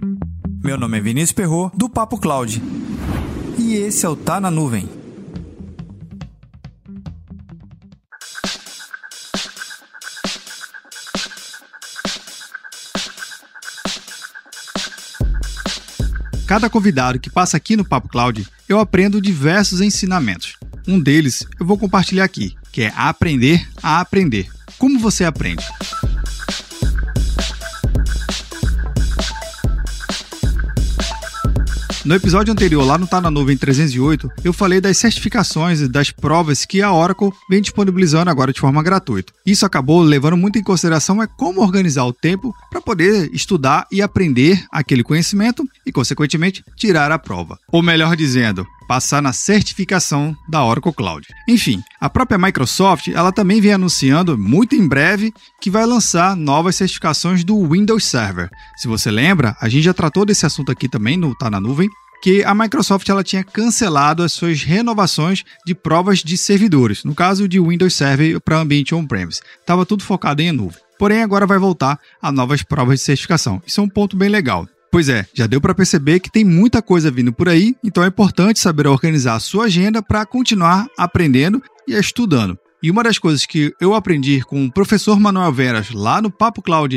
Meu nome é Vinícius Perrot, do Papo Cloud. E esse é o Tá na Nuvem. Cada convidado que passa aqui no Papo Cloud, eu aprendo diversos ensinamentos. Um deles eu vou compartilhar aqui, que é aprender a aprender. Como você aprende? No episódio anterior, lá no Tá na Nuvem 308, eu falei das certificações e das provas que a Oracle vem disponibilizando agora de forma gratuita. Isso acabou levando muito em consideração como organizar o tempo para poder estudar e aprender aquele conhecimento e, consequentemente, tirar a prova. Ou melhor dizendo, passar na certificação da Oracle Cloud. Enfim, a própria Microsoft ela também vem anunciando, muito em breve, que vai lançar novas certificações do Windows Server. Se você lembra, a gente já tratou desse assunto aqui também no Tá na Nuvem, que a Microsoft ela tinha cancelado as suas renovações de provas de servidores, no caso de Windows Server para ambiente on-premise. Estava tudo focado em nuvem. Porém, agora vai voltar a novas provas de certificação. Isso é um ponto bem legal. Pois é, já deu para perceber que tem muita coisa vindo por aí, então é importante saber organizar a sua agenda para continuar aprendendo e estudando. E uma das coisas que eu aprendi com o professor Manuel Veras lá no Papo Cloud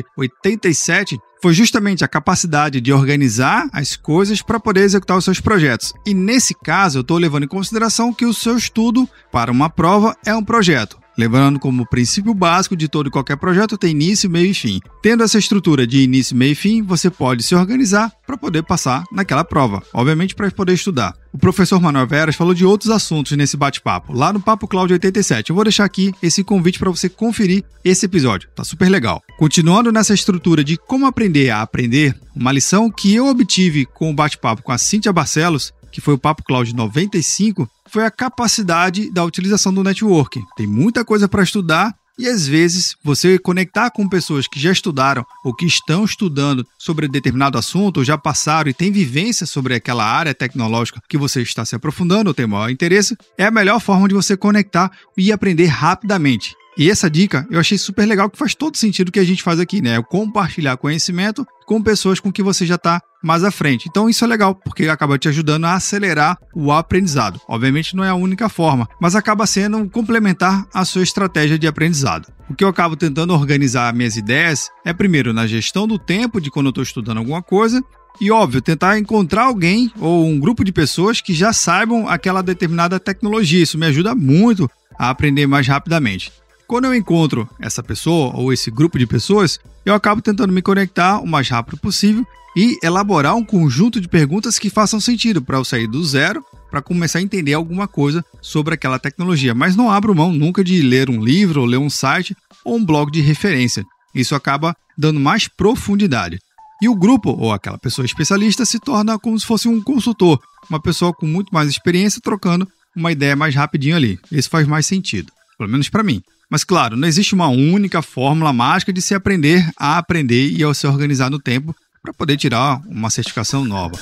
87 foi justamente a capacidade de organizar as coisas para poder executar os seus projetos. E nesse caso, eu estou levando em consideração que o seu estudo para uma prova é um projeto. Lembrando como princípio básico de todo e qualquer projeto tem início, meio e fim. Tendo essa estrutura de início, meio e fim, você pode se organizar para poder passar naquela prova, obviamente para poder estudar. O professor Manuel Veras falou de outros assuntos nesse bate-papo, lá no Papo Cloud 87. Eu vou deixar aqui esse convite para você conferir esse episódio, tá super legal. Continuando nessa estrutura de como aprender a aprender, uma lição que eu obtive com o bate-papo com a Cíntia Barcelos, que foi o Papo Cloud 95, foi a capacidade da utilização do networking. Tem muita coisa para estudar e, às vezes, você conectar com pessoas que já estudaram ou que estão estudando sobre determinado assunto ou já passaram e têm vivência sobre aquela área tecnológica que você está se aprofundando ou tem maior interesse, é a melhor forma de você conectar e aprender rapidamente. E essa dica eu achei super legal, que faz todo sentido o que a gente faz aqui, né? Compartilhar conhecimento com pessoas com que você já está mais à frente. Então isso é legal, porque acaba te ajudando a acelerar o aprendizado. Obviamente não é a única forma, mas acaba sendo complementar a sua estratégia de aprendizado. O que eu acabo tentando organizar minhas ideias é, primeiro, na gestão do tempo de quando eu estou estudando alguma coisa, e, óbvio, tentar encontrar alguém ou um grupo de pessoas que já saibam aquela determinada tecnologia. Isso me ajuda muito a aprender mais rapidamente. Quando eu encontro essa pessoa ou esse grupo de pessoas, eu acabo tentando me conectar o mais rápido possível e elaborar um conjunto de perguntas que façam sentido para eu sair do zero, para começar a entender alguma coisa sobre aquela tecnologia. Mas não abro mão nunca de ler um livro, ou ler um site ou um blog de referência. Isso acaba dando mais profundidade. E o grupo, ou aquela pessoa especialista, se torna como se fosse um consultor, uma pessoa com muito mais experiência trocando uma ideia mais rapidinho ali. Isso faz mais sentido, pelo menos para mim. Mas claro, não existe uma única fórmula mágica de se aprender a aprender e ao se organizar no tempo para poder tirar uma certificação nova.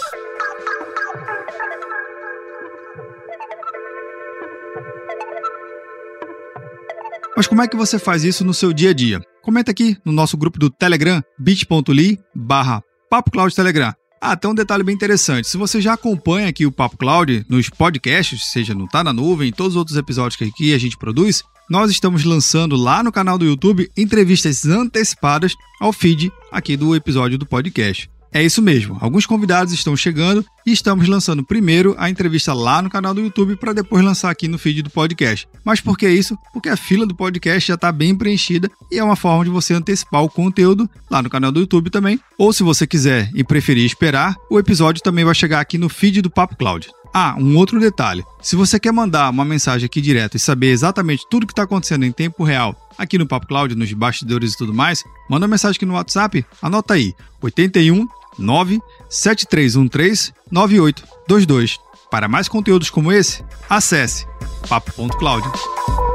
Mas como é que você faz isso no seu dia a dia? Comenta aqui no nosso grupo do Telegram, bit.ly/PapoCloudTelegram. Tem um detalhe bem interessante. Se você já acompanha aqui o Papo Cloud nos podcasts, seja no Tá na Nuvem, em todos os outros episódios que aqui a gente produz, nós estamos lançando lá no canal do YouTube entrevistas antecipadas ao feed aqui do episódio do podcast. É isso mesmo, alguns convidados estão chegando e estamos lançando primeiro a entrevista lá no canal do YouTube para depois lançar aqui no feed do podcast. Mas por que isso? Porque a fila do podcast já está bem preenchida e é uma forma de você antecipar o conteúdo lá no canal do YouTube também. Ou se você quiser e preferir esperar, o episódio também vai chegar aqui no feed do Papo Cloud. Um outro detalhe, se você quer mandar uma mensagem aqui direto e saber exatamente tudo o que está acontecendo em tempo real aqui no Papo Cloud, nos bastidores e tudo mais, manda uma mensagem aqui no WhatsApp, anota aí, 81 97313 9822. Para mais conteúdos como esse, acesse papo.cloud.